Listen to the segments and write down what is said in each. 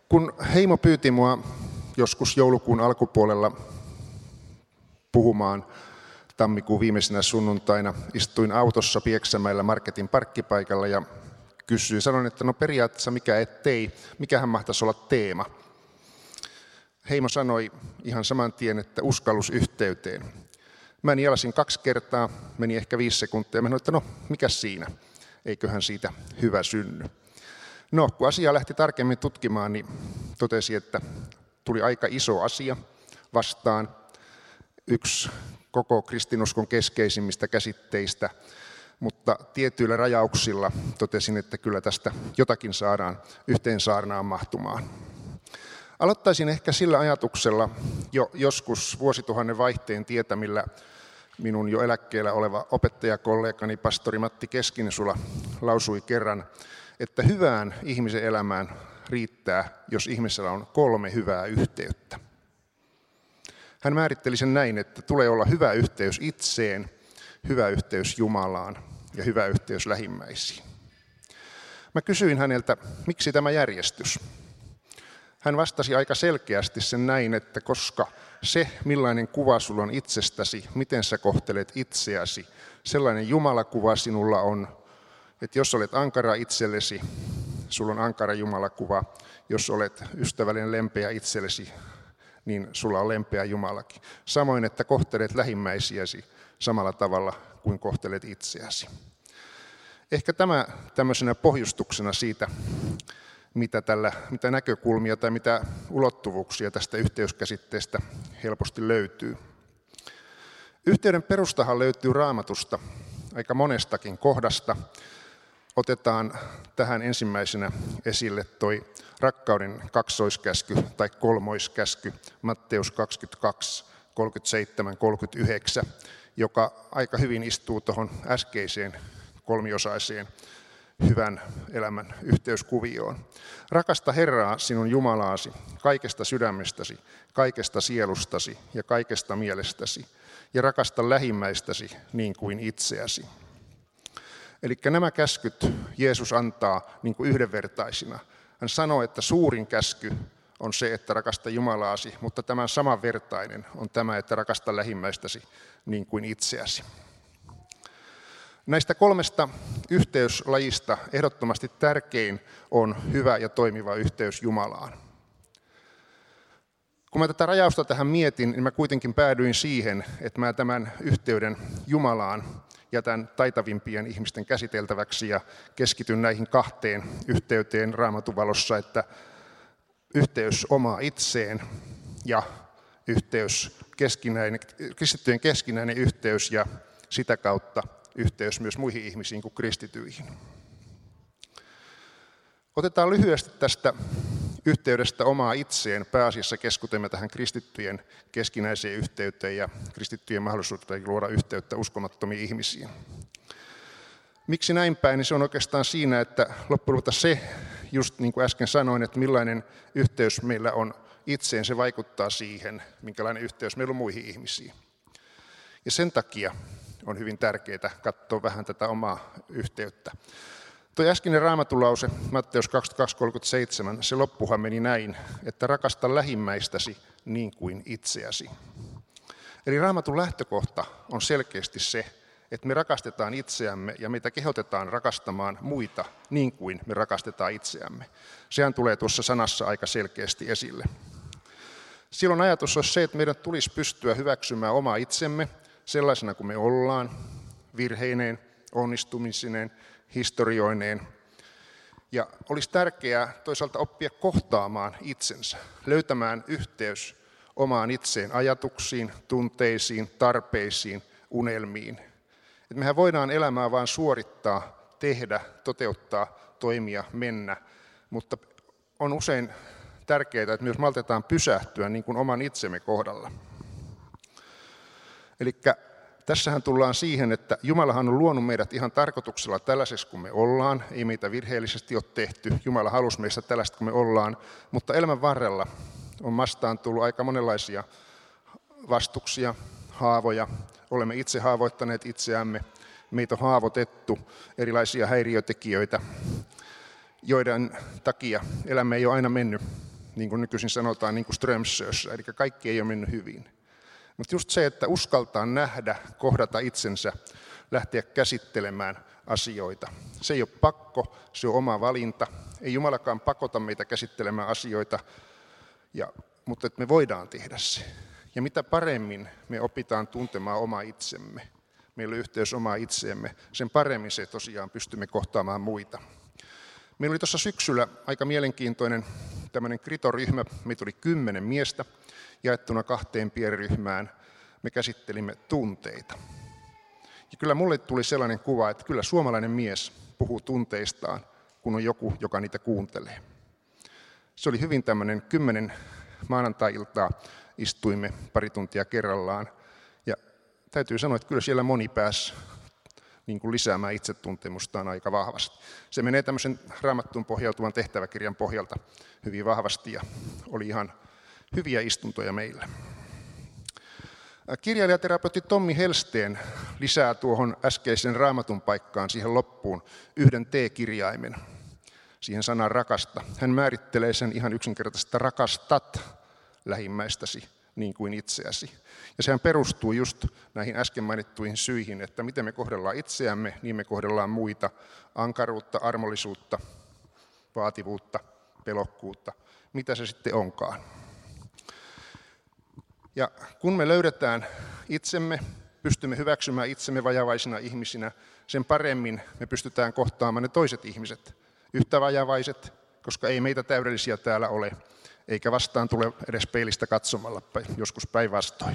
Kun Heimo pyyti mua joskus joulukuun alkupuolella puhumaan tammikuun viimeisenä sunnuntaina, istuin autossa Pieksämäellä Marketin parkkipaikalla ja sanoin, että no periaatteessa mikähän mahtaisi olla teema. Heimo sanoi ihan saman tien, että uskallus yhteyteen. Mä nielasin 2 kertaa, meni ehkä 5 sekuntia ja mä sanoin, että no mikäs siinä, eiköhän siitä hyvä synny. No, kun asiaa lähti tarkemmin tutkimaan, niin totesi, että tuli aika iso asia vastaan. Yksi koko kristinuskon keskeisimmistä käsitteistä, mutta tietyillä rajauksilla totesin, että kyllä tästä jotakin saadaan yhteen saarnaan mahtumaan. Aloittaisin ehkä sillä ajatuksella jo joskus vuosituhannen vaihteen tietämillä minun jo eläkkeellä oleva opettajakollegani pastori Matti Keskinsula lausui kerran, että hyvään ihmisen elämään riittää, jos ihmisellä on 3 hyvää yhteyttä. Hän määritteli sen näin, että tulee olla hyvä yhteys itseen, hyvä yhteys Jumalaan ja hyvä yhteys lähimmäisiin. Mä kysyin häneltä, miksi tämä järjestys? Hän vastasi aika selkeästi sen näin, että koska se, millainen kuva sulla on itsestäsi, miten sä kohtelet itseäsi, sellainen Jumalakuva sinulla on, että jos olet ankara itsellesi, sulla on ankara Jumalakuva. Jos olet ystävällinen, lempeä itsellesi, niin sulla on lempeä Jumalakin. Samoin, että kohtelet lähimmäisiäsi samalla tavalla kuin kohtelet itseäsi. Ehkä tämä tämmöisenä pohjustuksena siitä, mitä näkökulmia tai mitä ulottuvuuksia tästä yhteyskäsitteestä helposti löytyy. Yhteyden perustahan löytyy Raamatusta aika monestakin kohdasta. Otetaan tähän ensimmäisenä esille toi rakkauden kaksoiskäsky tai kolmoiskäsky, Matteus 22, 37, 39, joka aika hyvin istuu tuohon äskeiseen kolmiosaiseen hyvän elämän yhteyskuvioon. Rakasta Herraa sinun Jumalaasi kaikesta sydämestäsi, kaikesta sielustasi ja kaikesta mielestäsi, ja rakasta lähimmäistäsi niin kuin itseäsi. Eli nämä käskyt Jeesus antaa niin kuin yhdenvertaisina. Hän sanoo, että suurin käsky on se, että rakasta Jumalaasi, mutta tämän samanvertainen on tämä, että rakasta lähimmäistäsi niin kuin itseäsi. Näistä 3 yhteyslajista ehdottomasti tärkein on hyvä ja toimiva yhteys Jumalaan. Kun mä tätä rajausta tähän mietin, niin mä kuitenkin päädyin siihen, että mä tämän yhteyden Jumalaan jätän taitavimpien ihmisten käsiteltäväksi ja keskityn näihin 2 yhteyteen Raamatun valossa, että yhteys omaa itseen ja kristittyjen keskinäinen yhteys ja sitä kautta yhteys myös muihin ihmisiin kuin kristityihin. Otetaan lyhyesti tästä yhteydestä omaa itseen. Pääasiassa keskittymme tähän kristittyjen keskinäiseen yhteyteen ja kristittyjen mahdollisuuteen luoda yhteyttä uskomattomiin ihmisiin. Miksi näin päin? Niin se on oikeastaan siinä, että loppujen lopuksi se, just niin kuin äsken sanoin, että millainen yhteys meillä on itseen, se vaikuttaa siihen, minkälainen yhteys meillä on muihin ihmisiin. Ja sen takia on hyvin tärkeää katsoa vähän tätä omaa yhteyttä. Tuo äskeinen raamatulause, Matteus 22:37, se loppuhan meni näin, että rakasta lähimmäistäsi niin kuin itseäsi. Eli raamatun lähtökohta on selkeästi se, että me rakastetaan itseämme ja meitä kehotetaan rakastamaan muita niin kuin me rakastetaan itseämme. Sehän tulee tuossa sanassa aika selkeästi esille. Silloin ajatus on se, että meidän tulisi pystyä hyväksymään oma itsemme sellaisena kuin me ollaan, virheineen, onnistumisineen, historioineen. Ja olisi tärkeää toisaalta oppia kohtaamaan itsensä, löytämään yhteys omaan itseen, ajatuksiin, tunteisiin, tarpeisiin, unelmiin. Että mehän voidaan elämää vain suorittaa, tehdä, toteuttaa, toimia, mennä, mutta on usein tärkeää, että myös maltetaan pysähtyä niin kuin oman itsemme kohdalla. Eli tässähän tullaan siihen, että Jumalahan on luonut meidät ihan tarkoituksella tällaiseksi kuin me ollaan. Ei meitä virheellisesti ole tehty. Jumala halusi meistä tällaista kuin me ollaan. Mutta elämän varrella on vastaan tullut aika monenlaisia vastuksia, haavoja. Olemme itse haavoittaneet itseämme. Meitä on haavoitettu erilaisia häiriötekijöitä, joiden takia elämä ei ole aina mennyt niin kuin nykyisin sanotaan, niin kuin Strömsössä, eli kaikki ei ole mennyt hyvin. Mutta just se, että uskaltaa nähdä, kohdata itsensä, lähteä käsittelemään asioita. Se ei ole pakko, se on oma valinta. Ei Jumalakaan pakota meitä käsittelemään asioita, mutta että me voidaan tehdä se. Ja mitä paremmin me opitaan tuntemaan oma itsemme, meillä on yhteys omaa itseemme, sen paremmin se tosiaan pystymme kohtaamaan muita. Meillä oli tuossa syksyllä aika mielenkiintoinen tämmöinen kritoryhmä, meitä oli 10 miestä jaettuna 2 pienryhmään. Me käsittelimme tunteita. Ja kyllä mulle tuli sellainen kuva, että kyllä suomalainen mies puhuu tunteistaan, kun on joku, joka niitä kuuntelee. Se oli hyvin tämmöinen 10 maanantai-iltaa istuimme pari tuntia kerrallaan. Ja täytyy sanoa, että kyllä siellä moni pääsi niin kuin lisäämään itsetuntemustaan aika vahvasti. Se menee tämmöisen Raamattuun pohjautuvan tehtäväkirjan pohjalta hyvin vahvasti ja oli ihan hyviä istuntoja meillä. Kirjailijaterapeutti Tommi Hellsten lisää tuohon äskeisen Raamatun paikkaan siihen loppuun 1 T-kirjaimen, siihen sanaan rakasta. Hän määrittelee sen ihan yksinkertaisesti, rakastat lähimmäistäsi niin kuin itseäsi. Ja sehän perustuu just näihin äsken mainittuihin syihin, että miten me kohdellaan itseämme, niin me kohdellaan muita, ankaruutta, armollisuutta, vaativuutta, pelokkuutta, mitä se sitten onkaan. Ja kun me löydetään itsemme, pystymme hyväksymään itsemme vajavaisina ihmisinä, sen paremmin me pystytään kohtaamaan ne toiset ihmiset, yhtä vajavaiset, koska ei meitä täydellisiä täällä ole, eikä vastaan tule edes peilistä katsomalla, joskus päinvastoin.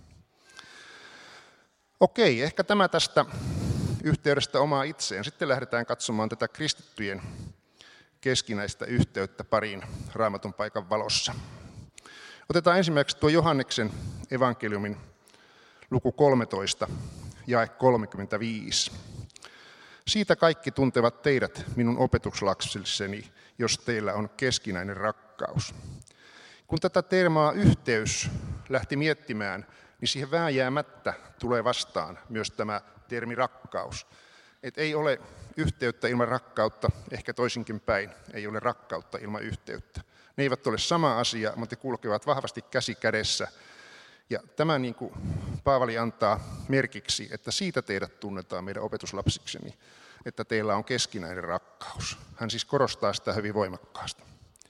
Okei, ehkä tämä tästä yhteydestä omaa itseen. Sitten lähdetään katsomaan tätä kristittyjen keskinäistä yhteyttä pariin Raamatun paikan valossa. Otetaan ensimmäiseksi tuo Johanneksen evankeliumin luku 13, jae 35. Siitä kaikki tuntevat teidät minun opetuslapsilleni, jos teillä on keskinäinen rakkaus. Kun tätä teemaa yhteys lähti miettimään, niin siihen vääjäämättä tulee vastaan myös tämä termi rakkaus. Et ei ole yhteyttä ilman rakkautta, ehkä toisinkin päin, ei ole rakkautta ilman yhteyttä. Ne eivät ole sama asia, mutta kulkevat vahvasti käsi kädessä. Ja tämä niin kuin Paavali antaa merkiksi, että siitä teidät tunnetaan meidän opetuslapsikseni, että teillä on keskinäinen rakkaus. Hän siis korostaa sitä hyvin voimakkaasti.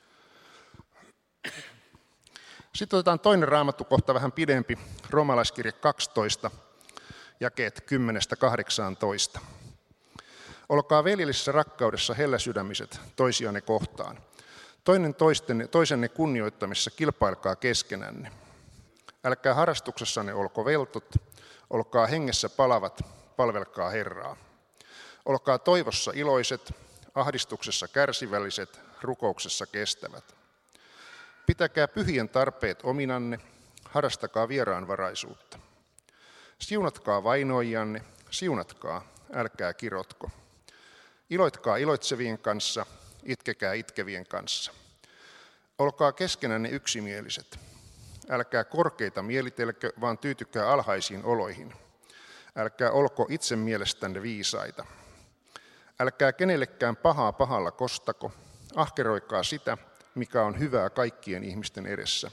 Sitten otetaan toinen raamattukohta vähän pidempi, Roomalaiskirje 12, jakeet 10-18. Olkaa veljellisessä rakkaudessa helläsydämiset toisianne kohtaan. Toisenne kunnioittamisessa kilpailkaa keskenänne. Älkää harrastuksessanne olko veltot, olkaa hengessä palavat, palvelkaa Herraa. Olkaa toivossa iloiset, ahdistuksessa kärsivälliset, rukouksessa kestävät. Pitäkää pyhien tarpeet ominanne, harrastakaa vieraanvaraisuutta. Siunatkaa vainoijanne, siunatkaa, älkää kirotko. Iloitkaa iloitsevien kanssa, itkekää itkevien kanssa. Olkaa keskenänne yksimieliset. Älkää korkeita mielitelkö, vaan tyytykää alhaisiin oloihin. Älkää olko itse mielestänne viisaita. Älkää kenellekään pahaa pahalla kostako. Ahkeroikaa sitä, mikä on hyvää kaikkien ihmisten edessä.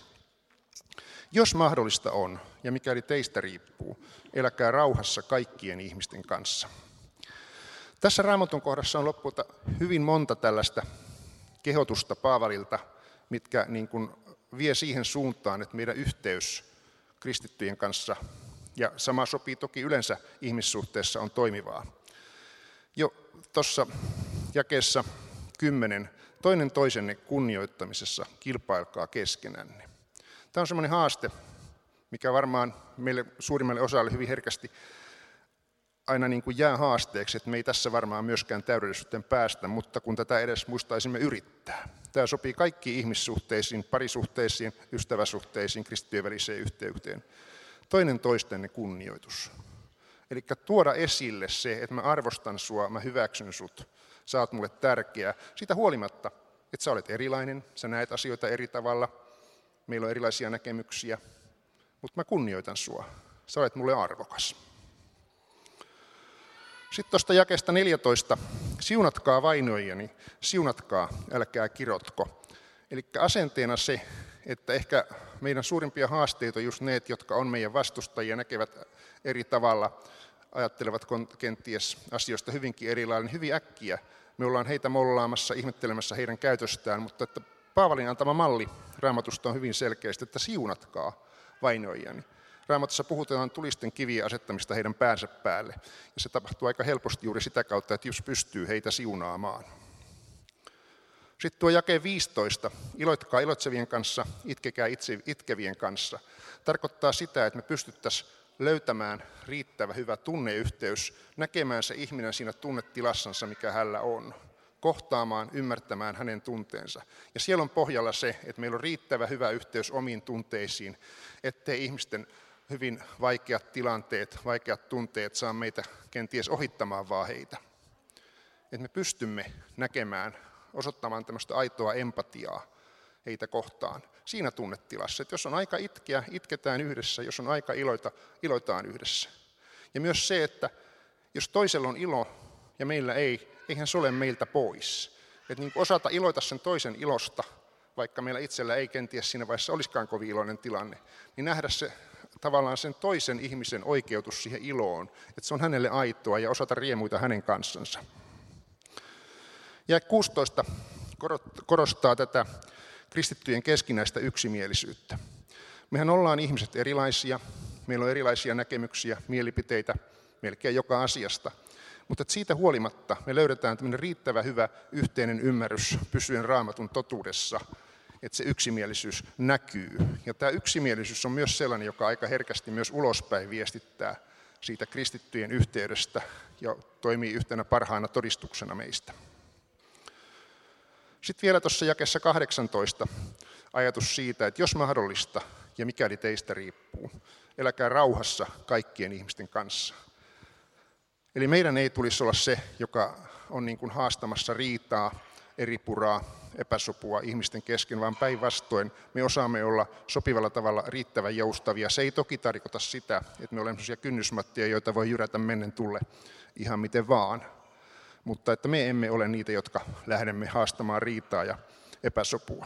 Jos mahdollista on, ja mikäli teistä riippuu, eläkää rauhassa kaikkien ihmisten kanssa. Tässä Raamatun kohdassa on lopulta hyvin monta tällaista kehotusta Paavalilta, mitkä niin kuin vie siihen suuntaan, että meidän yhteys kristittyjen kanssa, ja sama sopii toki yleensä ihmissuhteessa, on toimivaa. Jo tuossa jakeessa 10, toinen toisenne kunnioittamisessa kilpailkaa keskenänne. Tämä on semmoinen haaste, mikä varmaan meille suurimmalle osalle hyvin herkästi aina niin kuin jää haasteeksi, että me ei tässä varmaan myöskään täydellisyyteen päästä, mutta kun tätä edes muistaisimme yrittää. Tämä sopii kaikkiin ihmissuhteisiin, parisuhteisiin, ystäväsuhteisiin, kristittyjen väliseen yhteyteen. Toinen toistenne kunnioitus. Eli tuoda esille se, että mä arvostan sua, mä hyväksyn sut, sä oot mulle tärkeä. Siitä huolimatta, että sä olet erilainen, sä näet asioita eri tavalla, meillä on erilaisia näkemyksiä, mutta mä kunnioitan sua, sä olet mulle arvokas. Sitten tuosta jakeesta 14, siunatkaa vainoijani, siunatkaa, älkää kirotko. Eli asenteena se, että ehkä meidän suurimpia haasteita on just ne, jotka on meidän vastustajia, näkevät eri tavalla, ajattelevat kenties asioista hyvinkin eri lailla, niin hyvin äkkiä me ollaan heitä mollaamassa, ihmettelemässä heidän käytöstään, mutta että Paavalin antama malli Raamatusta on hyvin selkeästi, että siunatkaa vainoijani. Raamatussa puhutaan tulisten kivien asettamista heidän päänsä päälle, ja se tapahtuu aika helposti juuri sitä kautta, että jos pystyy heitä siunaamaan. Sitten tuo jake 15, iloitkaa iloitsevien kanssa, itkekää itkevien kanssa, tarkoittaa sitä, että me pystyttäisiin löytämään riittävä hyvä tunneyhteys, näkemään se ihminen siinä tunnetilassansa, mikä hänellä on, kohtaamaan, ymmärtämään hänen tunteensa. Ja siellä on pohjalla se, että meillä on riittävä hyvä yhteys omiin tunteisiin, ettei ihmisten hyvin vaikeat tilanteet, vaikeat tunteet saa meitä kenties ohittamaan vaan heitä. Että me pystymme näkemään, osoittamaan tämmöistä aitoa empatiaa heitä kohtaan siinä tunnetilassa, että jos on aika itkeä, itketään yhdessä, jos on aika iloita, iloitaan yhdessä. Ja myös se, että jos toisella on ilo ja meillä ei, eihän se ole meiltä pois. Että niin kuin osata iloita sen toisen ilosta, vaikka meillä itsellä ei kenties siinä vaiheessa olisikaan kovin iloinen tilanne, niin nähdä se tavallaan sen toisen ihmisen oikeutus siihen iloon, että se on hänelle aitoa ja osata riemuita hänen kanssansa. Ja 16 korostaa tätä kristittyjen keskinäistä yksimielisyyttä. Mehän ollaan ihmiset erilaisia, meillä on erilaisia näkemyksiä, mielipiteitä melkein joka asiasta, mutta siitä huolimatta me löydetään tämmöinen riittävä hyvä yhteinen ymmärrys pysyen Raamatun totuudessa, että se yksimielisyys näkyy. Ja tämä yksimielisyys on myös sellainen, joka aika herkästi myös ulospäin viestittää siitä kristittyjen yhteydestä ja toimii yhtenä parhaana todistuksena meistä. Sitten vielä tuossa jakeessa 18 ajatus siitä, että jos mahdollista ja mikäli teistä riippuu, eläkää rauhassa kaikkien ihmisten kanssa. Eli meidän ei tulisi olla se, joka on niin kuin haastamassa riitaa, eripuraa, epäsopua ihmisten kesken, vaan päinvastoin me osaamme olla sopivalla tavalla riittävän joustavia. Se ei toki tarkoita sitä, että me olemme sellaisia kynnysmattia, joita voi jyrätä mennen tulle ihan miten vaan. Mutta että me emme ole niitä, jotka lähdemme haastamaan riitaa ja epäsopua.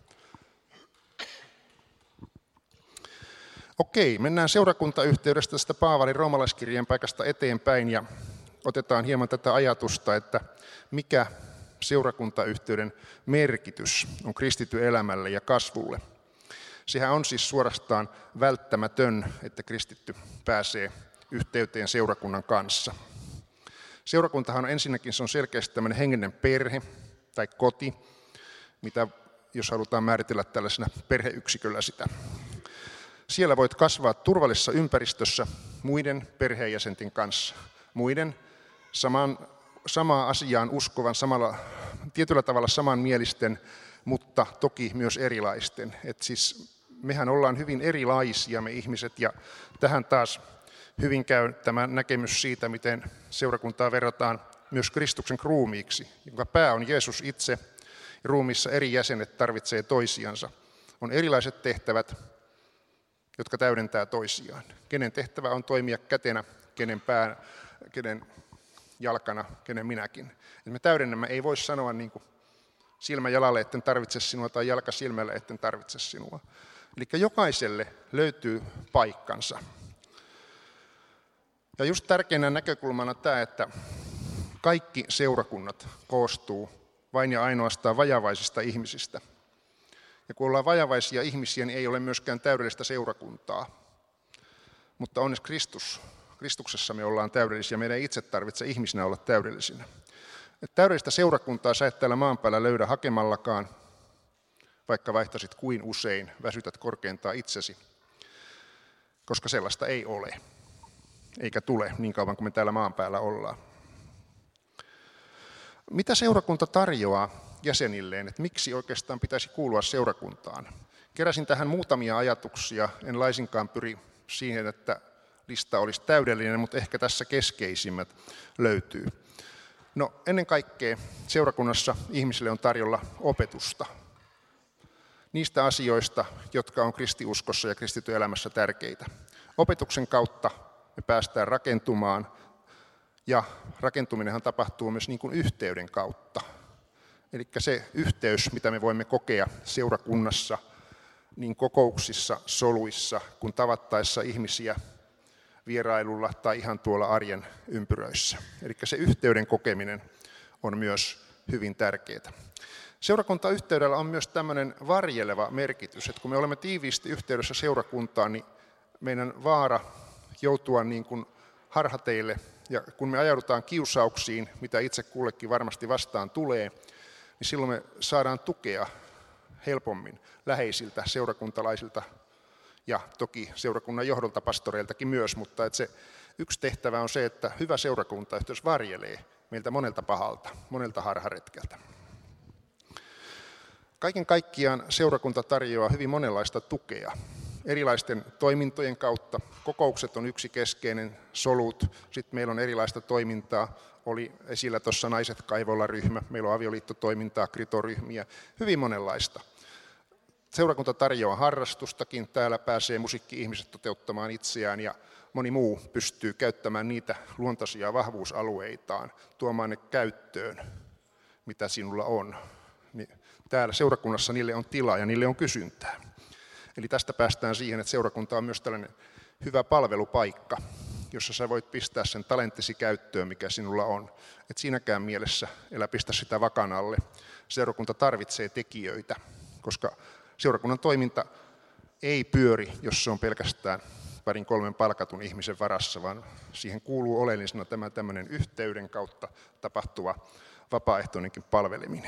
Okei, mennään seurakuntayhteydestä tästä Paavalin roomalaiskirjeen paikasta eteenpäin ja otetaan hieman tätä ajatusta, että mikä seurakuntayhteyden merkitys on kristityn elämälle ja kasvulle. Sehän on siis suorastaan välttämätön, että kristitty pääsee yhteyteen seurakunnan kanssa. Seurakuntahan on ensinnäkin se on selkeästi tämmöinen hengellinen perhe tai koti, mitä jos halutaan määritellä tällaisena perheyksiköllä sitä. Siellä voit kasvaa turvallisessa ympäristössä muiden perheenjäsenten kanssa, muiden samaan asiaan uskovan, tietyllä tavalla samanmielisten, mutta toki myös erilaisten. Et siis mehän ollaan hyvin erilaisia me ihmiset ja tähän taas hyvin käy tämä näkemys siitä, miten seurakuntaa verrataan myös Kristuksen ruumiiksi, jonka pää on Jeesus itse. Ruumiissa eri jäsenet tarvitsee toisiansa. On erilaiset tehtävät, jotka täydentää toisiaan. Kenen tehtävä on toimia kätenä, kenen jalkana, kenen minäkin. Et me täydennämme, ei voi sanoa niin kuin silmä jalalle, etten tarvitse sinua, tai jalka silmälle, etten tarvitse sinua. Eli jokaiselle löytyy paikkansa. Ja just tärkeänä näkökulmana tämä, että kaikki seurakunnat koostuu vain ja ainoastaan vajavaisista ihmisistä. Ja kun ollaan vajavaisia ihmisiä, niin ei ole myöskään täydellistä seurakuntaa. Mutta onneksi Kristuksessa me ollaan täydellisiä, meidän ei itse tarvitse ihmisinä olla täydellisinä. Et täydellistä seurakuntaa sä et täällä maan päällä löydä hakemallakaan, vaikka vaihtasit kuin usein, väsytät korkeintaan itsesi, koska sellaista ei ole, eikä tule niin kauan kuin me täällä maan päällä ollaan. Mitä seurakunta tarjoaa jäsenilleen, että miksi oikeastaan pitäisi kuulua seurakuntaan? Keräsin tähän muutamia ajatuksia, en laisinkaan pyri siihen, että lista olisi täydellinen, mutta ehkä tässä keskeisimmät löytyy. No ennen kaikkea seurakunnassa ihmisille on tarjolla opetusta niistä asioista, jotka on kristiuskossa ja kristityn elämässä tärkeitä. Opetuksen kautta me päästään rakentumaan ja rakentuminenhan tapahtuu myös niin kuin yhteyden kautta. Eli se yhteys, mitä me voimme kokea seurakunnassa, niin kokouksissa, soluissa, kun tavattaessa ihmisiä vierailulla tai ihan tuolla arjen ympyröissä. Eli se yhteyden kokeminen on myös hyvin tärkeää. Seurakuntayhteydellä on myös tämmöinen varjeleva merkitys, että kun me olemme tiiviisti yhteydessä seurakuntaan, niin meidän vaara joutua niin kuin harhateille, ja kun me ajaudutaan kiusauksiin, mitä itse kullekin varmasti vastaan tulee, niin silloin me saadaan tukea helpommin läheisiltä seurakuntalaisilta ja toki seurakunnan johdolta, pastoreiltakin myös, mutta että se yksi tehtävä on se, että hyvä seurakuntayhteys varjelee meiltä monelta pahalta, monelta harharetkeltä. Kaiken kaikkiaan seurakunta tarjoaa hyvin monenlaista tukea erilaisten toimintojen kautta. Kokoukset on yksi keskeinen, solut, sitten meillä on erilaista toimintaa, oli esillä tuossa Naiset kaivolla -ryhmä, meillä on avioliittotoimintaa, kritoryhmiä, hyvin monenlaista. Seurakunta tarjoaa harrastustakin, täällä pääsee musiikki-ihmiset toteuttamaan itseään ja moni muu pystyy käyttämään niitä luontaisia vahvuusalueitaan, tuomaan ne käyttöön, mitä sinulla on. Niin täällä seurakunnassa niille on tilaa ja niille on kysyntää. Eli tästä päästään siihen, että seurakunta on myös tällainen hyvä palvelupaikka, jossa sä voit pistää sen talenttisi käyttöön, mikä sinulla on. Et siinäkään mielessä älä pistä sitä vakan alle. Seurakunta tarvitsee tekijöitä, koska seurakunnan toiminta ei pyöri, jos se on pelkästään 2-3 palkatun ihmisen varassa, vaan siihen kuuluu oleellisena tämä tämmöinen yhteyden kautta tapahtuva vapaaehtoinenkin palveleminen.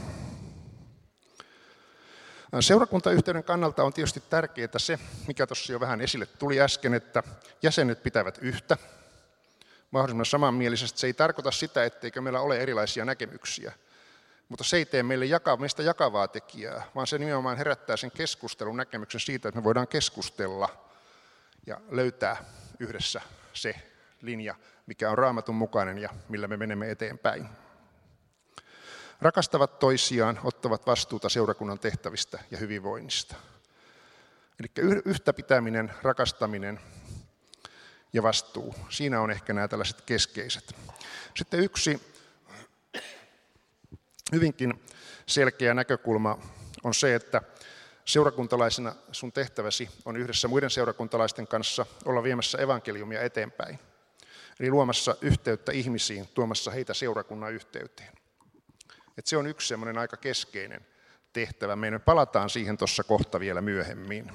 Seurakuntayhteyden kannalta on tietysti tärkeää se, mikä tuossa jo vähän esille tuli äsken, että jäsenet pitävät yhtä mahdollisimman samanmielisesti. Se ei tarkoita sitä, etteikö meillä ole erilaisia näkemyksiä, mutta se ei tee meistä jakavaa tekijää, vaan se nimenomaan herättää sen keskustelun näkemyksen siitä, että me voidaan keskustella ja löytää yhdessä se linja, mikä on Raamatun mukainen ja millä me menemme eteenpäin. Rakastavat toisiaan, ottavat vastuuta seurakunnan tehtävistä ja hyvinvoinnista. Eli yhtä pitäminen, rakastaminen ja vastuu, siinä on ehkä nämä tällaiset keskeiset. Sitten yksi hyvinkin selkeä näkökulma on se, että seurakuntalaisena sun tehtäväsi on yhdessä muiden seurakuntalaisten kanssa olla viemässä evankeliumia eteenpäin. Eli luomassa yhteyttä ihmisiin, tuomassa heitä seurakunnan yhteyteen. Että se on yksi semmoinen aika keskeinen tehtävä. Me palataan siihen tuossa kohta vielä myöhemmin.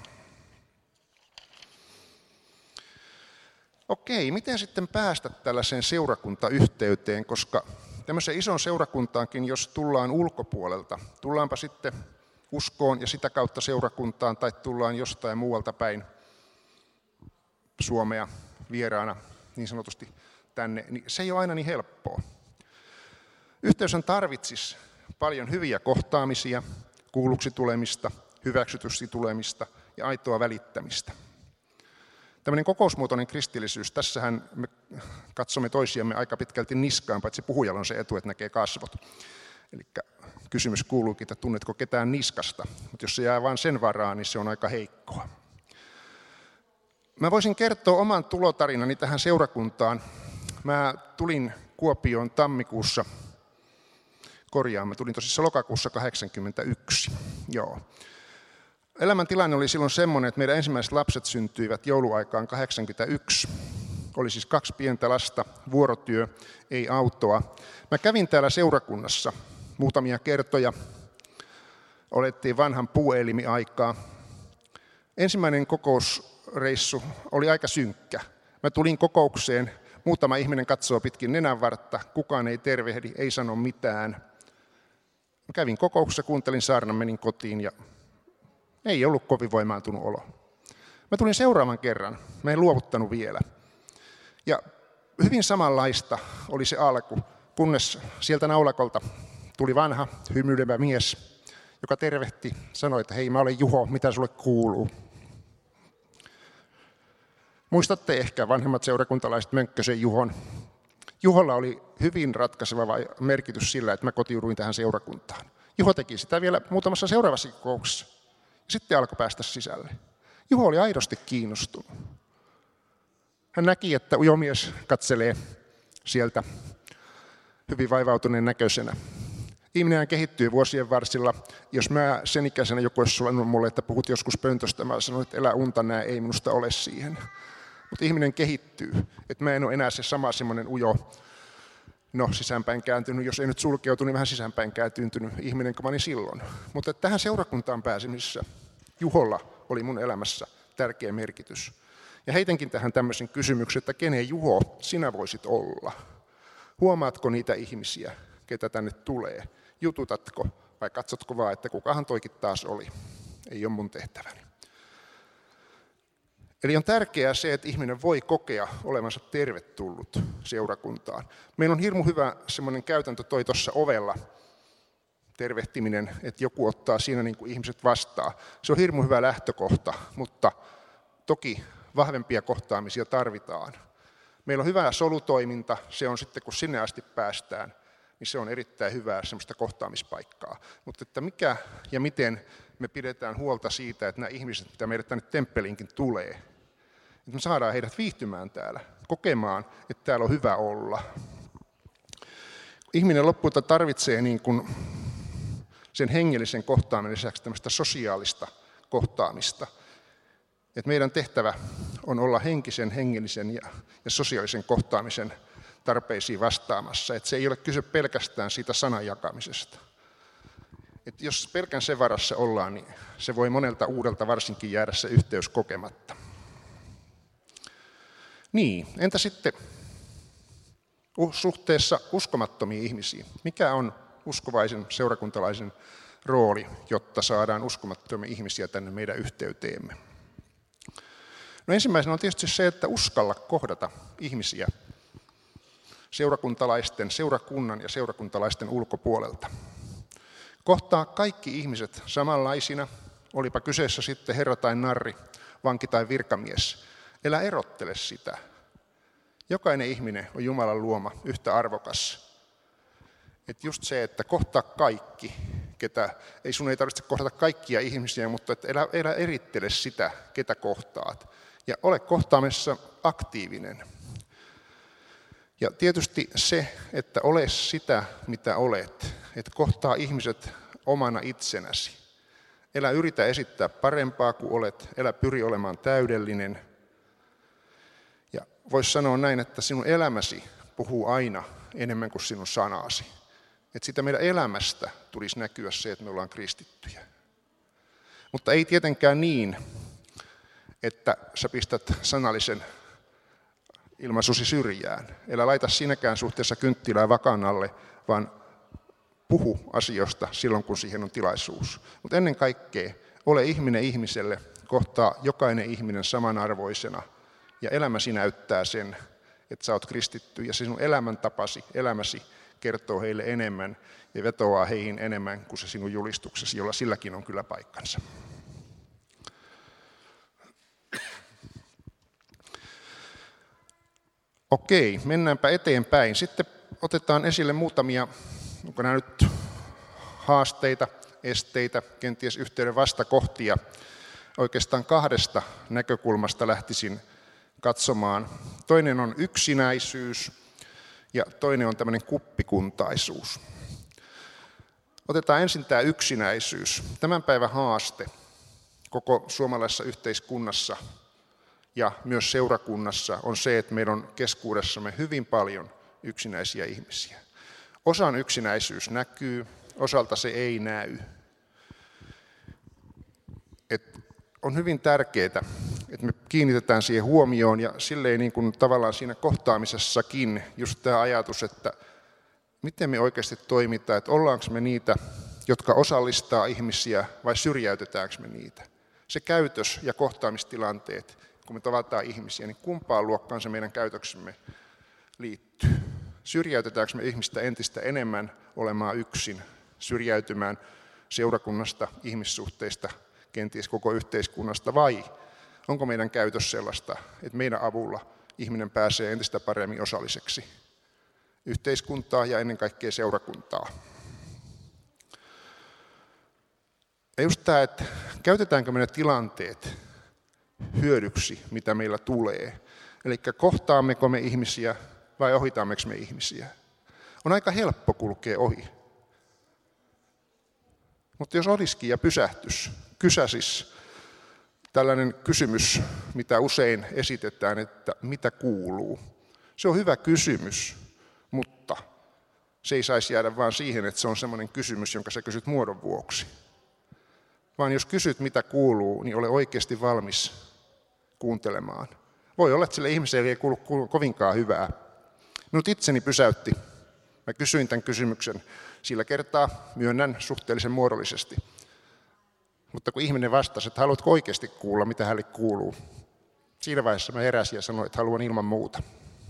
Okei, miten sitten päästä tällaiseen seurakuntayhteyteen, koska tämmöiseen ison seurakuntaankin, jos tullaan ulkopuolelta, tullaanpa sitten uskoon ja sitä kautta seurakuntaan tai tullaan jostain muualta päin Suomea vieraana niin sanotusti tänne, niin se ei ole aina niin helppoa. Yhteyshän tarvitsisi paljon hyviä kohtaamisia, kuulluksi tulemista, hyväksytysti tulemista ja aitoa välittämistä. Tämmöinen kokousmuotoinen kristillisyys, tässähän me katsomme toisiamme aika pitkälti niskaan, paitsi puhujalla on se etu, että näkee kasvot. Eli kysymys kuuluukin, että tunnetko ketään niskasta, mutta jos se jää vain sen varaan, niin se on aika heikkoa. Mä voisin kertoa oman tulotarinani tähän seurakuntaan. Mä tulin Kuopioon tammikuussa, mä tulin tosissaan lokakuussa 1981. Joo. Elämäntilanne oli silloin semmoinen, että meidän ensimmäiset lapset syntyivät jouluaikaan 1981. Oli siis 2 pientä lasta, vuorotyö, ei autoa. Mä kävin täällä seurakunnassa muutamia kertoja. Olettiin vanhan puuelimiaikaa. Ensimmäinen kokousreissu oli aika synkkä. Mä tulin kokoukseen, muutama ihminen katsoo pitkin nenänvartta, kukaan ei tervehdi, ei sano mitään. Mä kävin kokouksessa, kuuntelin saarnan, menin kotiin ja ei ollut kovin voimaantunut olo. Mä tulin seuraavan kerran, mä en luovuttanut vielä. Ja hyvin samanlaista oli se alku, kunnes sieltä naulakolta tuli vanha, hymyilevä mies, joka tervehti, sanoi, että hei, mä olen Juho, mitä sulle kuuluu? Muistatte ehkä vanhemmat seurakuntalaiset Mönkkösen Juhon. Juholla oli hyvin ratkaiseva merkitys sillä, että mä kotiuduin tähän seurakuntaan. Juho teki sitä vielä muutamassa seuraavassa kokouksessa. Sitten alkoi päästä sisälle. Juho oli aidosti kiinnostunut. Hän näki, että ujomies katselee sieltä hyvin vaivautuneen näköisenä. Ihminen kehittyy vuosien varsilla. Jos mä sen ikäisenä joku olisi sanonut mulle, että puhut joskus pöntöstä, mä sanoin, että elä unta nää, ei minusta ole siihen. Mutta ihminen kehittyy. Että mä en ole enää se sama semmoinen ujo, sisäänpäin kääntynyt, jos ei nyt sulkeutu, niin vähän sisäänpäin kääntynyt ihminen kuin mä olin silloin. Mutta tähän seurakuntaan pääsemisessä Juholla oli mun elämässä tärkeä merkitys. Ja heitänkin tähän tämmöisen kysymyksen, että kenen Juho sinä voisit olla? Huomaatko niitä ihmisiä, ketä tänne tulee? Jututatko vai katsotko vaan, että kukahan toikin taas oli? Ei ole mun tehtäväni. Eli on tärkeää se, että ihminen voi kokea olevansa tervetullut seurakuntaan. Meillä on hirmu hyvä semmoinen käytäntö toi tuossa ovella, tervehtiminen, että joku ottaa siinä niin kuin ihmiset vastaan. Se on hirmu hyvä lähtökohta, mutta toki vahvempia kohtaamisia tarvitaan. Meillä on hyvä solutoiminta, se on sitten kun sinne asti päästään, niin se on erittäin hyvää semmoista kohtaamispaikkaa. Mutta että mikä ja miten me pidetään huolta siitä, että nämä ihmiset, mitä meidät tänne temppeliinkin tulee, että me saadaan heidät viihtymään täällä, kokemaan, että täällä on hyvä olla. Ihminen lopulta tarvitsee niin kuin sen hengellisen kohtaamisen lisäksi tämmöistä sosiaalista kohtaamista. Että meidän tehtävä on olla henkisen, hengellisen ja sosiaalisen kohtaamisen tarpeisiin vastaamassa. Että se ei ole kyse pelkästään siitä sanan jakamisesta. Että jos pelkän sen varassa ollaan, niin se voi monelta uudelta varsinkin jäädä se yhteys kokematta. Niin, entä sitten suhteessa uskomattomiin ihmisiin? Mikä on uskovaisen seurakuntalaisen rooli, jotta saadaan uskomattomia ihmisiä tänne meidän yhteyteemme? No ensimmäisenä on tietysti se, että uskalla kohdata ihmisiä seurakuntalaisten, seurakunnan ja seurakuntalaisten ulkopuolelta. Kohtaa kaikki ihmiset samanlaisina, olipa kyseessä sitten herra tai narri, vanki tai virkamies. Älä erottele sitä. Jokainen ihminen on Jumalan luoma, yhtä arvokas. Että just se, että kohtaa kaikki, sun ei tarvitse kohdata kaikkia ihmisiä, mutta että älä erittele sitä, ketä kohtaat. Ja ole kohtaamassa aktiivinen. Ja tietysti se, että ole sitä, mitä olet, että kohtaa ihmiset omana itsenäsi. Älä yritä esittää parempaa kuin olet, älä pyri olemaan täydellinen. Ja voisi sanoa näin, että sinun elämäsi puhuu aina enemmän kuin sinun sanasi. Että siitä meidän elämästä tulisi näkyä se, että me ollaan kristittyjä. Mutta ei tietenkään niin, että sä pistät sanallisen ilmaisusi syrjään. Älä laita siinäkään suhteessa kynttilää vakan alle, vaan puhu asioista silloin, kun siihen on tilaisuus. Mutta ennen kaikkea ole ihminen ihmiselle, kohtaa jokainen ihminen samanarvoisena. Ja elämäsi näyttää sen, että sä oot kristitty ja se sinun elämäsi kertoo heille enemmän ja vetoaa heihin enemmän kuin se sinun julistuksesi, jolla silläkin on kyllä paikkansa. Okei, mennäänpä eteenpäin. Sitten otetaan esille muutamia, onko nämä nyt haasteita, esteitä, kenties yhteyden vastakohtia. Oikeastaan kahdesta näkökulmasta lähtisin katsomaan. Toinen on yksinäisyys ja toinen on tämmöinen kuppikuntaisuus. Otetaan ensin tämä yksinäisyys. Tämän päivän haaste koko suomalaisessa yhteiskunnassa ja myös seurakunnassa on se, että meillä on keskuudessamme hyvin paljon yksinäisiä ihmisiä. Osan yksinäisyys näkyy, osalta se ei näy. On hyvin tärkeää, että me kiinnitetään siihen huomioon ja silleen niin kuin tavallaan siinä kohtaamisessakin just tämä ajatus, että miten me oikeasti toimitaan, että ollaanko me niitä, jotka osallistaa ihmisiä vai syrjäytetäänkö me niitä. Se käytös ja kohtaamistilanteet, kun me tavataan ihmisiä, niin kumpaan luokkaan se meidän käytöksemme liittyy. Syrjäytetäänkö me ihmistä entistä enemmän olemaan yksin, syrjäytymään seurakunnasta, ihmissuhteista, kenties koko yhteiskunnasta, vai onko meidän käytös sellaista, että meidän avulla ihminen pääsee entistä paremmin osalliseksi yhteiskuntaa ja ennen kaikkea seurakuntaa. Ja just tämä, että käytetäänkö me ne tilanteet hyödyksi, mitä meillä tulee. Eli kohtaammeko me ihmisiä vai ohitaammeko me ihmisiä. On aika helppo kulkea ohi. Mutta jos olisikin ja kysäsis tällainen kysymys, mitä usein esitetään, että mitä kuuluu. Se on hyvä kysymys, mutta se ei saisi jäädä vain siihen, että se on semmoinen kysymys, jonka sä kysyt muodon vuoksi. Vaan jos kysyt, mitä kuuluu, niin ole oikeasti valmis kuuntelemaan. Voi olla, että sille ihmiselle ei kuulu kovinkaan hyvää. Minut itseni pysäytti. Mä kysyin tämän kysymyksen sillä kertaa, myönnän suhteellisen muodollisesti. Mutta kun ihminen vastasi, että haluatko oikeasti kuulla, mitä hänelle kuuluu, siinä vaiheessa mä heräsin ja sanoin, että haluan ilman muuta.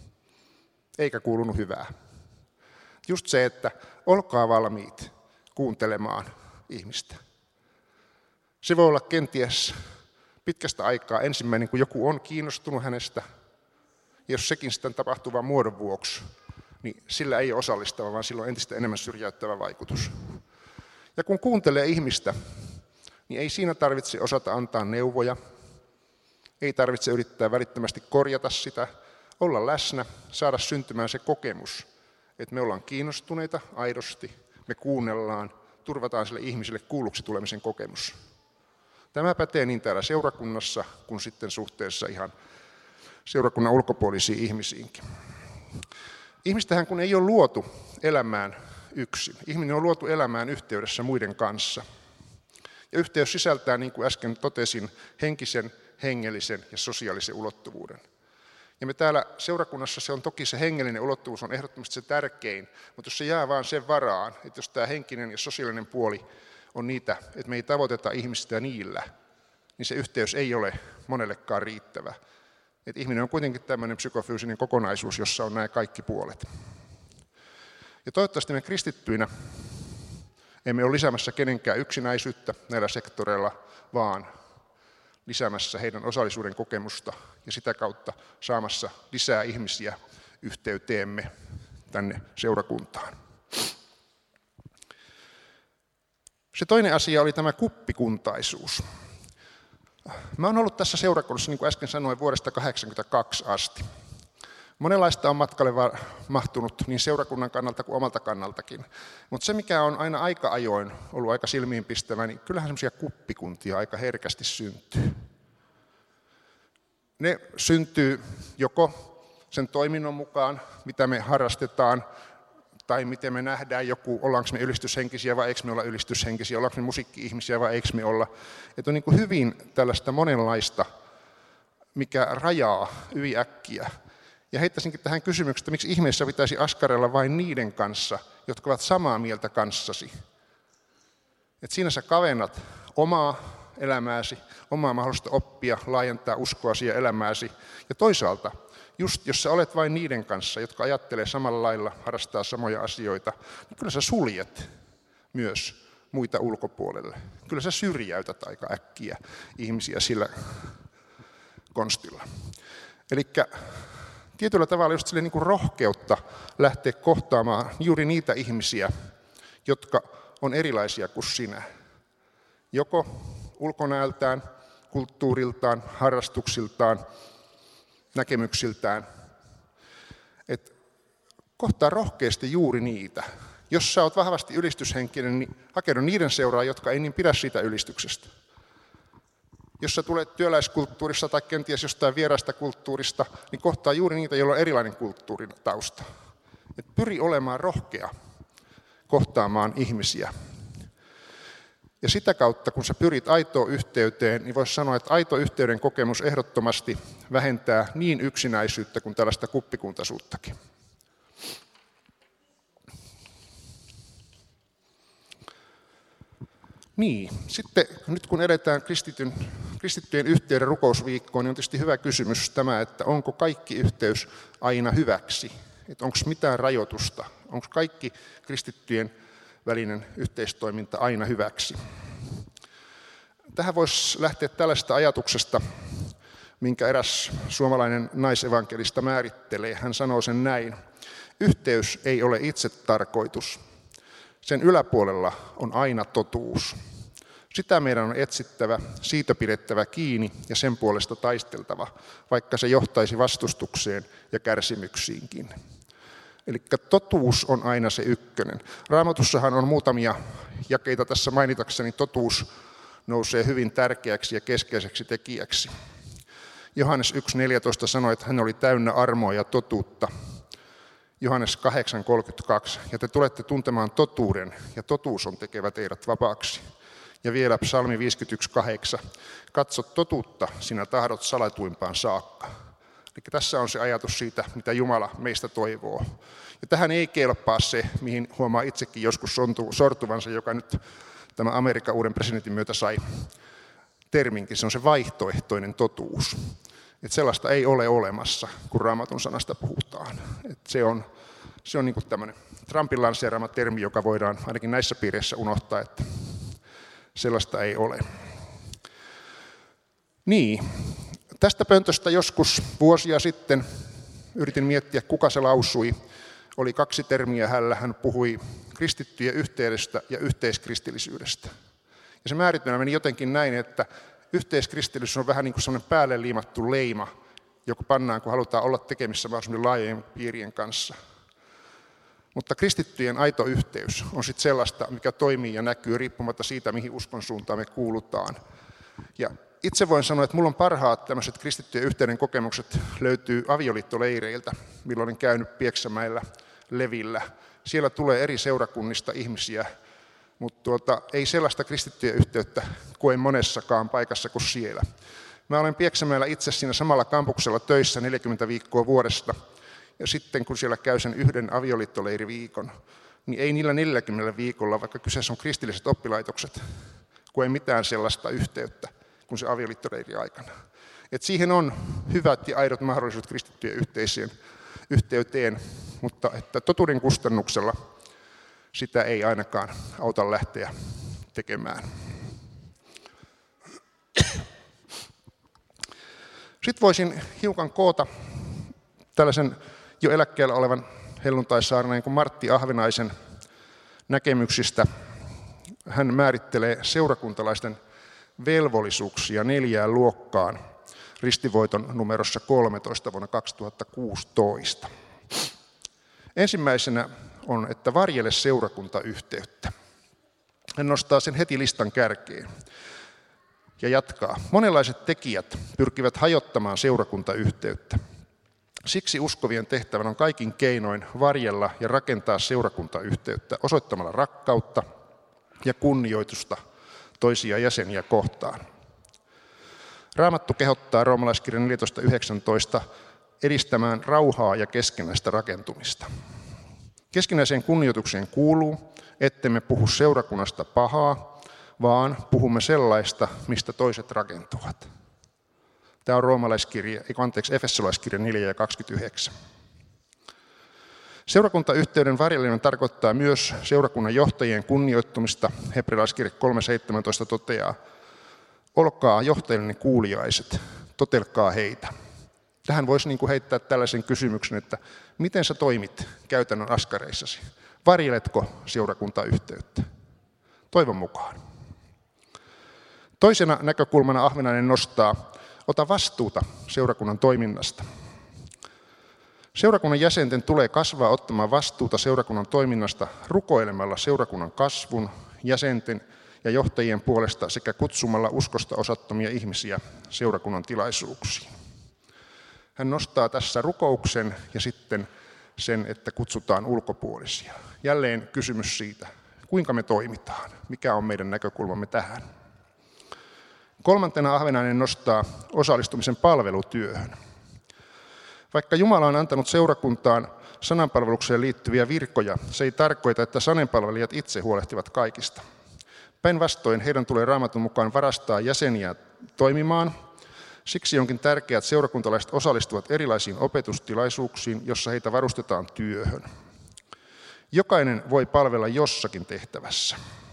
Eikä kuulunut hyvää. Just se, että olkaa valmiit kuuntelemaan ihmistä. Se voi olla kenties pitkästä aikaa ensimmäinen, kun joku on kiinnostunut hänestä. Ja jos sekin sitten tapahtuu vain muodon vuoksi, niin sillä ei ole osallistava, vaan sillä on entistä enemmän syrjäyttävä vaikutus. Ja kun kuuntelee ihmistä, niin ei siinä tarvitse osata antaa neuvoja, ei tarvitse yrittää välittömästi korjata sitä, olla läsnä, saada syntymään se kokemus, että me ollaan kiinnostuneita aidosti, me kuunnellaan, turvataan sille ihmiselle kuulluksi tulemisen kokemus. Tämä pätee niin täällä seurakunnassa kuin sitten suhteessa ihan seurakunnan ulkopuolisiin ihmisiinkin. Ihmistähän kun ei ole luotu elämään yksin. Ihminen on luotu elämään yhteydessä muiden kanssa. Ja yhteys sisältää, niin kuin äsken totesin, henkisen, hengellisen ja sosiaalisen ulottuvuuden. Ja me täällä seurakunnassa se on toki se hengellinen ulottuvuus on ehdottomasti se tärkein, mutta jos se jää vaan sen varaan, että jos tämä henkinen ja sosiaalinen puoli on niitä, että me ei tavoiteta ihmistä niillä, niin se yhteys ei ole monellekaan riittävä. Että ihminen on kuitenkin tämmöinen psykofyysinen kokonaisuus, jossa on nämä kaikki puolet. Ja toivottavasti me kristittyinä emme ole lisäämässä kenenkään yksinäisyyttä näillä sektoreilla, vaan lisäämässä heidän osallisuuden kokemusta ja sitä kautta saamassa lisää ihmisiä yhteyteemme tänne seurakuntaan. Se toinen asia oli tämä kuppikuntaisuus. Mä oon ollut tässä seurakunnassa, niin kuin äsken sanoin, vuodesta 1982 asti. Monenlaista on matkalle mahtunut niin seurakunnan kannalta kuin omalta kannaltakin. Mutta se, mikä on aina aika ajoin ollut aika silmiinpistävä, niin kyllähän semmoisia kuppikuntia aika herkästi syntyy. Ne syntyy joko sen toiminnon mukaan, mitä me harrastetaan, tai miten me nähdään joku, ollaanko me ylistyshenkisiä vai eikö me olla ylistyshenkisiä, ollaanko me musiikki-ihmisiä vai eikö me olla. Että on niin kuin hyvin tällaista monenlaista, mikä rajaa hyvin äkkiä. Ja heittäisinkin tähän kysymykseen, että miksi ihmeessä pitäisi askarella vain niiden kanssa, jotka ovat samaa mieltä kanssasi. Että siinä sä kavennat omaa elämääsi, omaa mahdollista oppia, laajentaa uskoasi ja elämääsi. Ja toisaalta, just jos sä olet vain niiden kanssa, jotka ajattelee samalla lailla, harrastaa samoja asioita, niin kyllä sä suljet myös muita ulkopuolelle. Kyllä sä syrjäytät aika äkkiä ihmisiä sillä konstilla. Elikkä tietyllä tavalla just sille niin kuin rohkeutta lähteä kohtaamaan juuri niitä ihmisiä, jotka on erilaisia kuin sinä. Joko ulkonäöltään, kulttuuriltaan, harrastuksiltaan, näkemyksiltään. Et kohtaa rohkeasti juuri niitä. Jos sä oot vahvasti ylistyshenkinen, niin hakeudu niiden seuraan, jotka ei niin pidä siitä ylistyksestä. Jos sä tulet työläiskulttuurista tai kenties jostain vieraasta kulttuurista, niin kohtaa juuri niitä, joilla on erilainen kulttuuritausta. Et pyri olemaan rohkea kohtaamaan ihmisiä. Ja sitä kautta, kun sä pyrit aitoon yhteyteen, niin voisi sanoa, että aito yhteyden kokemus ehdottomasti vähentää niin yksinäisyyttä kuin tällaista kuppikuntaisuuttakin. Niin, sitten nyt kun edetään kristittyjen yhteyden rukousviikkoon, niin on tietysti hyvä kysymys tämä, että onko kaikki yhteys aina hyväksi? Että onko mitään rajoitusta? Onko kaikki kristittyjen välinen yhteistoiminta aina hyväksi? Tähän voisi lähteä tällaista ajatuksesta, minkä eräs suomalainen naisevankelista määrittelee. Hän sanoo sen näin: yhteys ei ole itse tarkoitus. Sen yläpuolella on aina totuus. Sitä meidän on etsittävä, siitä pidettävä kiinni ja sen puolesta taisteltava, vaikka se johtaisi vastustukseen ja kärsimyksiinkin. Eli totuus on aina se ykkönen. Raamatussahan on muutamia jakeita tässä mainitakseni, totuus nousee hyvin tärkeäksi ja keskeiseksi tekijäksi. Johannes 1.14 sanoi, että hän oli täynnä armoa ja totuutta. Johannes 8.32, ja te tulette tuntemaan totuuden, ja totuus on tekevä teidät vapaaksi. Ja vielä psalmi 51.8, katso totuutta, sinä tahdot salatuimpaan saakka. Eli tässä on se ajatus siitä, mitä Jumala meistä toivoo. Ja tähän ei kelpaa se, mihin huomaa itsekin joskus sortuvansa, joka nyt tämä Amerikan uuden presidentin myötä sai terminkin, se on se vaihtoehtoinen totuus. Että sellaista ei ole olemassa, kun Raamatun sanasta puhutaan. Että se on niin kuin tämmöinen Trumpin lanseeraama termi, joka voidaan ainakin näissä piireissä unohtaa, että sellaista ei ole. Niin, tästä pöntöstä joskus vuosia sitten yritin miettiä, kuka se lausui. Oli 2 termiä hällä. Hän puhui kristittyjen yhteydestä ja yhteiskristillisyydestä. Ja se määritelmä meni jotenkin näin, että yhteiskristillisyys on vähän niin kuin sellainen päälle liimattu leima, joka pannaan, kun halutaan olla tekemissä mahdollisimman laajojen piirien kanssa. Mutta kristittyjen aito yhteys on sitten sellaista, mikä toimii ja näkyy riippumatta siitä, mihin uskon suuntaan me kuulutaan. Ja itse voin sanoa, että mulla on parhaat tämmöiset kristittyjen yhteyden kokemukset löytyy avioliittoleireiltä, milloin olen käynyt Pieksämäellä levillä. Siellä tulee eri seurakunnista ihmisiä, mutta ei sellaista kristittyjen yhteyttä koe monessakaan paikassa kuin siellä. Mä olen Pieksämäellä itse siinä samalla kampuksella töissä 40 viikkoa vuodesta, ja sitten kun siellä käy sen yhden avioliittoleiriviikon, niin ei niillä 40 viikolla, vaikka kyseessä on kristilliset oppilaitokset, koe mitään sellaista yhteyttä kuin se avioliittoleiri aikana. Et siihen on hyvät ja aidot mahdollisuudet kristittyjen yhteyteen, mutta että totuuden kustannuksella sitä ei ainakaan auta lähteä tekemään. Sitten voisin hiukan koota tällaisen jo eläkkeellä olevan helluntaisaarnaajan kuin Martti Ahvenaisen näkemyksistä. Hän määrittelee seurakuntalaisten velvollisuuksia 4 luokkaan ristivoiton numerossa 13 vuonna 2016. Ensimmäisenä on, että varjele seurakuntayhteyttä. Hän nostaa sen heti listan kärkeen ja jatkaa. Monenlaiset tekijät pyrkivät hajottamaan seurakuntayhteyttä. Siksi uskovien tehtävän on kaikin keinoin varjella ja rakentaa seurakuntayhteyttä osoittamalla rakkautta ja kunnioitusta toisia jäseniä kohtaan. Raamattu kehottaa roomalaiskirjan 14.19 edistämään rauhaa ja keskinäistä rakentumista. Keskinäiseen kunnioitukseen kuuluu, ettemme puhu seurakunnasta pahaa, vaan puhumme sellaista, mistä toiset rakentuvat. Tämä on Efesolaiskirja 4.29. Seurakuntayhteyden varjeleminen tarkoittaa myös seurakunnan johtajien kunnioittamista. Hebrealaiskirja 3.17 toteaa, olkaa johtajillenne kuuliaiset, totelkaa heitä. Tähän voisi heittää tällaisen kysymyksen, että miten sä toimit käytännön askareissasi? Varjeletko seurakuntayhteyttä? Toivon mukaan. Toisena näkökulmana Ahvenainen nostaa, ota vastuuta seurakunnan toiminnasta. Seurakunnan jäsenten tulee kasvaa ottamaan vastuuta seurakunnan toiminnasta rukoilemalla seurakunnan kasvun, jäsenten ja johtajien puolesta sekä kutsumalla uskosta osattomia ihmisiä seurakunnan tilaisuuksiin. Hän nostaa tässä rukouksen ja sitten sen, että kutsutaan ulkopuolisia. Jälleen kysymys siitä, kuinka me toimitaan, mikä on meidän näkökulmamme tähän. Kolmantena Ahvenainen nostaa osallistumisen palvelutyöhön. Vaikka Jumala on antanut seurakuntaan sananpalvelukseen liittyviä virkoja, se ei tarkoita, että sananpalvelijat itse huolehtivat kaikista. Päinvastoin heidän tulee Raamatun mukaan varastaa jäseniä toimimaan. Siksi onkin tärkeää, että seurakuntalaiset osallistuvat erilaisiin opetustilaisuuksiin, jossa heitä varustetaan työhön. Jokainen voi palvella jossakin tehtävässä.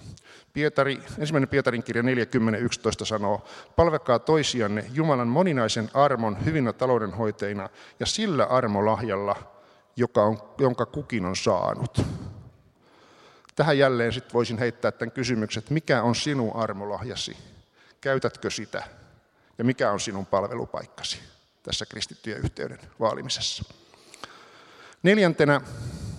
1. Pietarin kirja 4.10.11 sanoo, palvelkaa toisianne Jumalan moninaisen armon hyvinä taloudenhoitajina ja sillä armolahjalla, jonka kukin on saanut. Tähän jälleen sitten voisin heittää tämän kysymyksen, että mikä on sinun armolahjasi? Käytätkö sitä? Ja mikä on sinun palvelupaikkasi tässä kristittyjen yhteyden vaalimisessa? Neljäntenä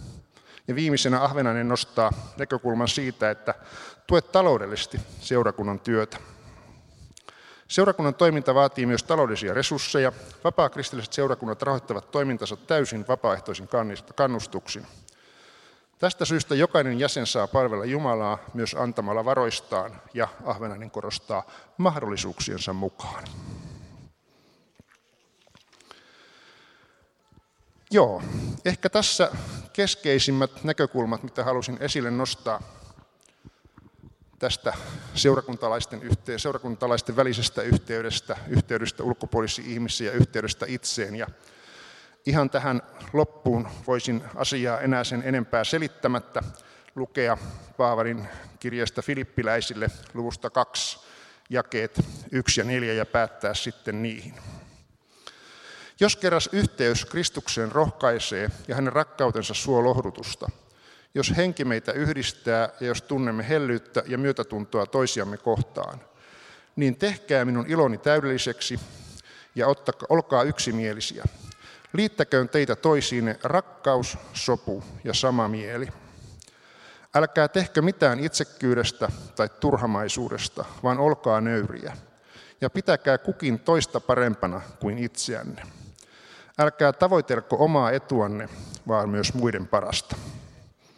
Ja viimeisenä Ahvenainen nostaa näkökulman siitä, että tue taloudellisesti seurakunnan työtä. Seurakunnan toiminta vaatii myös taloudellisia resursseja. Vapaakristilliset seurakunnat rahoittavat toimintansa täysin vapaaehtoisin kannustuksin. Tästä syystä jokainen jäsen saa palvella Jumalaa myös antamalla varoistaan, ja Ahvenainen korostaa mahdollisuuksiensa mukaan. Joo, ehkä tässä keskeisimmät näkökulmat, mitä halusin esille nostaa tästä seurakuntalaisten välisestä yhteydestä ulkopuolisiin ihmisiin ja yhteydestä itseen. Ja ihan tähän loppuun voisin asiaa enää sen enempää selittämättä lukea Paavalin kirjasta Filippiläisille luvusta 2, jakeet 1 ja 4 ja päättää sitten niihin. Jos kerras yhteys Kristukseen rohkaisee ja hänen rakkautensa suo lohdutusta, jos henki meitä yhdistää ja jos tunnemme hellyyttä ja myötätuntoa toisiamme kohtaan, niin tehkää minun iloni täydelliseksi ja olkaa yksimielisiä. Liittäköön teitä toisiinne rakkaus, sopu ja sama mieli. Älkää tehkö mitään itsekkyydestä tai turhamaisuudesta, vaan olkaa nöyriä. Ja pitäkää kukin toista parempana kuin itseänne. Älkää tavoitelko omaa etuanne, vaan myös muiden parasta.